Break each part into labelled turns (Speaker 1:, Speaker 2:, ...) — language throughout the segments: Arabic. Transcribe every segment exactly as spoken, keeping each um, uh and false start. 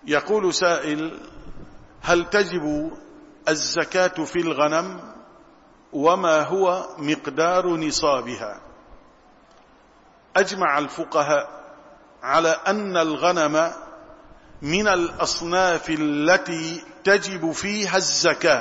Speaker 1: يقول سائل: هل تجب الزكاة في الغنم؟ وما هو مقدار نصابها؟ أجمع الفقهاء على أن الغنم من الأصناف التي تجب فيها الزكاة،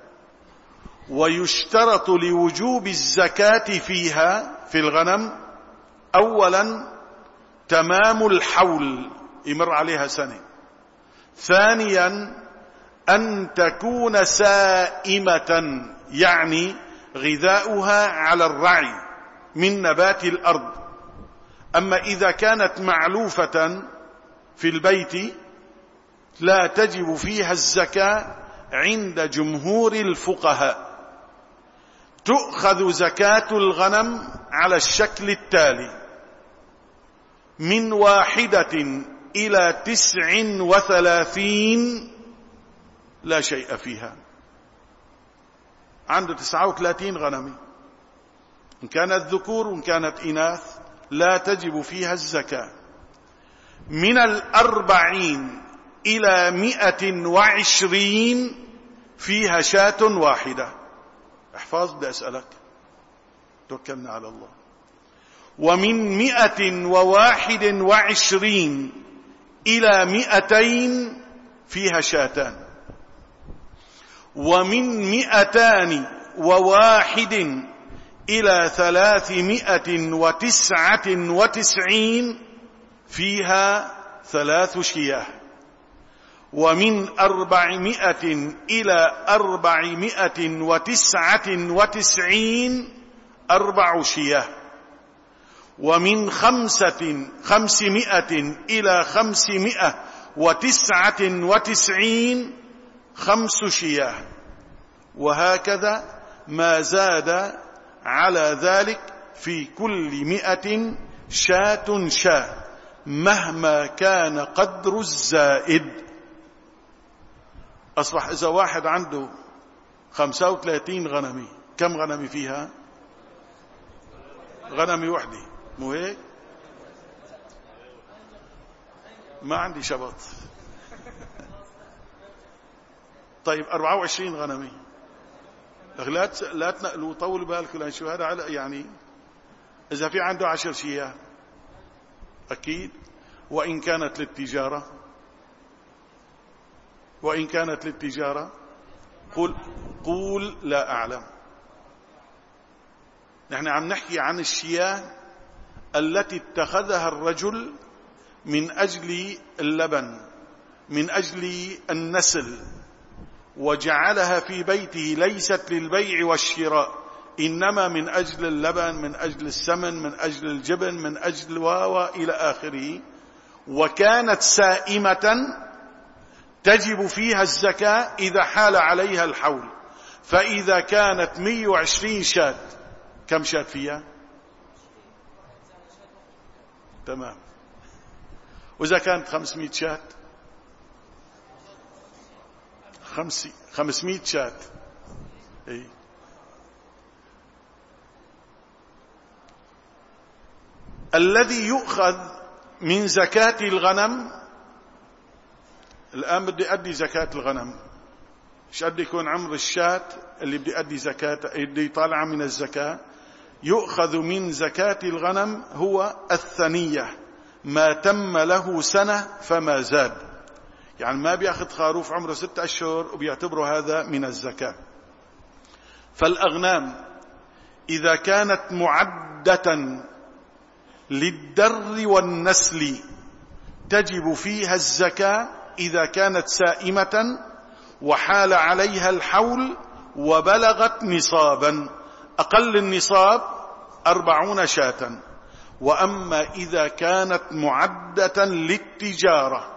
Speaker 1: ويشترط لوجوب الزكاة فيها في الغنم أولا تمام الحول، يمر عليها سنة. ثانيا أن تكون سائمة، يعني غذاؤها على الرعي من نبات الأرض. أما إذا كانت معلوفة في البيت لا تجب فيها الزكاة عند جمهور الفقهاء. تؤخذ زكاة الغنم على الشكل التالي: من واحدة إلى تسع وثلاثين لا شيء فيها. عنده تسعة وثلاثين غنمي، إن كانت ذكور وإن كانت إناث لا تجب فيها الزكاة. من الأربعين إلى مئة وعشرين فيها شاة واحدة. احفظ، بدي أسألك، توكلنا على الله. ومن مئة وواحد وعشرين إلى مئتين فيها شاتان. ومن مئتان وواحد إلى ثلاثمائة وتسعة وتسعين فيها ثلاث شياه. ومن أربعمائة إلى أربعمائة وتسعة وتسعين أربع شياه. ومن خمسة خمسمائة إلى خمسمائة وتسعة وتسعين خمس شياه. وهكذا ما زاد على ذلك في كل مئة شاة شاة مهما كان قدر الزائد. أصبح إذا واحد عنده خمسة وثلاثين غنمي، كم غنمي فيها؟ غنمي وحدي، مو هيك؟ ما عندي شبط. طيب أربعة وعشرين غنمي، لا لا تنقلوا، طولوا بالكم، لأن شو هذا على يعني إذا في عنده عشر شياه أكيد. وإن كانت للتجارة، وإن كانت للتجارة قل قول لا أعلم. نحن عم نحكي عن الشياه التي اتخذها الرجل من أجل اللبن، من أجل النسل، وجعلها في بيته ليست للبيع والشراء، إنما من أجل اللبن، من أجل السمن، من أجل الجبن، من أجل واو إلى آخره. وكانت سائمة تجب فيها الزكاة إذا حال عليها الحول. فإذا كانت مئة وعشرين شاة، كم شاة فيها؟ تمام. وإذا كانت خمسمائة شاة، خمسي خمسمائة شاة. اي الذي يؤخذ من زكاة الغنم، الآن بدي أدي زكاة الغنم، ايش قد يكون عمر الشاة اللي بدي أدي زكاة، بدي طالعة من الزكاة؟ يؤخذ من زكاة الغنم هو الثنية، ما تم له سنة فما زاد. يعني ما بياخذ خروف عمره ستة أشهر وبيعتبره هذا من الزكاة. فالأغنام إذا كانت معدة للدر والنسل تجب فيها الزكاة إذا كانت سائمة وحال عليها الحول وبلغت نصابا. أقل النصاب أربعون شاة. وأما إذا كانت معدة للتجارة،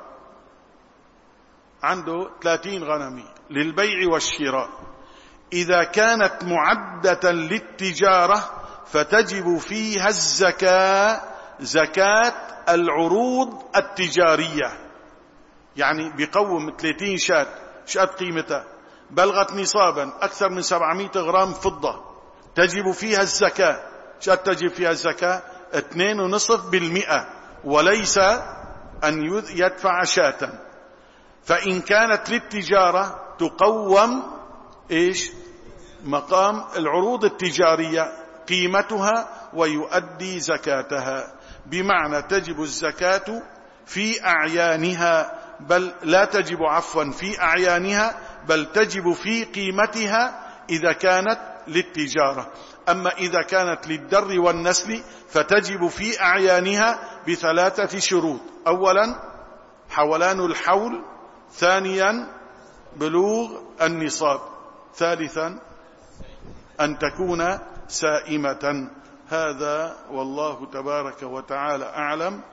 Speaker 1: عنده ثلاثين غنمي للبيع والشراء، إذا كانت معدة للتجارة فتجب فيها الزكاة، زكاة العروض التجارية. يعني بيقوم ثلاثين شاة، شقد قيمتها؟ بلغت نصابا أكثر من سبعمائة غرام فضة، تجب فيها الزكاة. شقد تجب فيها الزكاة؟ اثنين ونصف بالمئة، وليس أن يدفع شاة. فإن كانت للتجارة تقوم إيش مقام العروض التجارية قيمتها ويؤدي زكاتها، بمعنى تجب الزكاة في أعيانها، بل لا تجب عفوا في أعيانها بل تجب في قيمتها إذا كانت للتجارة. أما إذا كانت للدر والنسل فتجب في أعيانها بثلاثة شروط: أولا حولان الحول، ثانيا بلوغ النصاب، ثالثا أن تكون سائمة. هذا والله تبارك وتعالى أعلم.